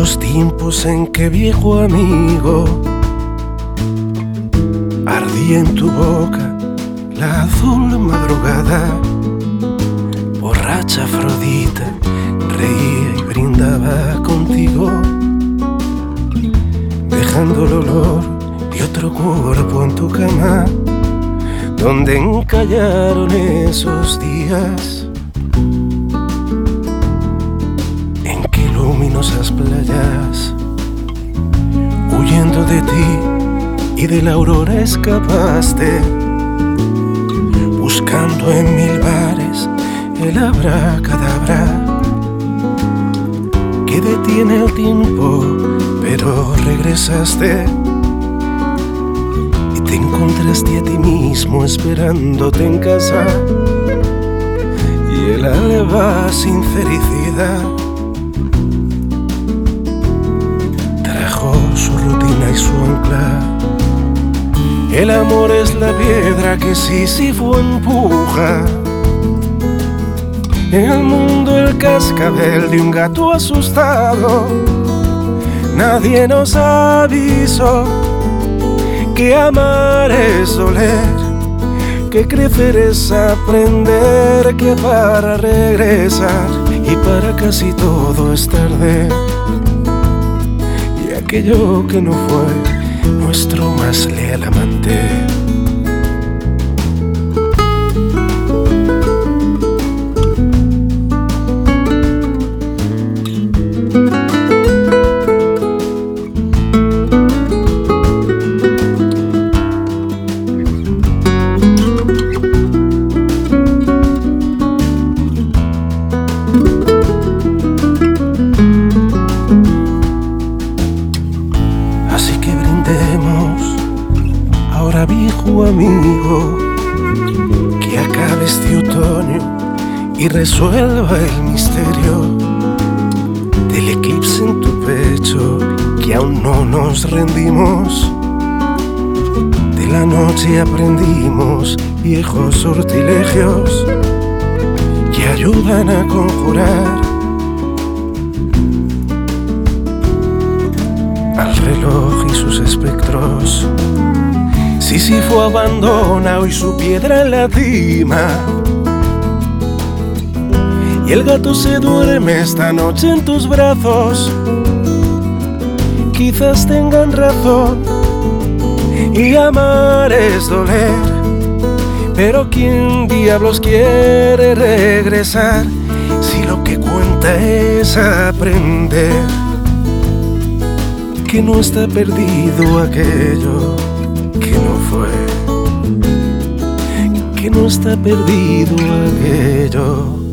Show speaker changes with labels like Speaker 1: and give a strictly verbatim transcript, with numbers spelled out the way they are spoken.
Speaker 1: los tiempos en que viejo amigo ardía en tu boca la azul madrugada, borracha Afrodita reía y brindaba contigo, dejando el olor de otro cuerpo en tu cama, donde encallaron esos días en que luminosas playas, huyendo de ti y de la aurora escapaste, buscando en mil bares el abracadabra que detiene el tiempo, pero regresaste y te encontraste a ti mismo esperándote en casa, y el alba sincericida trajo su rutina y su ancla. El amor es la piedra que Sísifo empuja, en el mundo el cascabel de un gato asustado. Nadie nos avisó que amar es doler, que crecer es aprender, que para regresar y para casi todo es tarde, y aquello que no fue nuestro más leal amante. Ahora viejo amigo, que acabe este otoño y resuelva el misterio del eclipse en tu pecho, que aún no nos rendimos. De la noche aprendimos viejos sortilegios que ayudan a conjurar al reloj y sus espectros. Sísifo abandona hoy su piedra en la cima, y el gato se duerme esta noche en tus brazos. Quizás tengan razón y amar es doler, pero ¿quién diablos quiere regresar si lo que cuenta es aprender que no está perdido aquello que no fue, que no está perdido aquello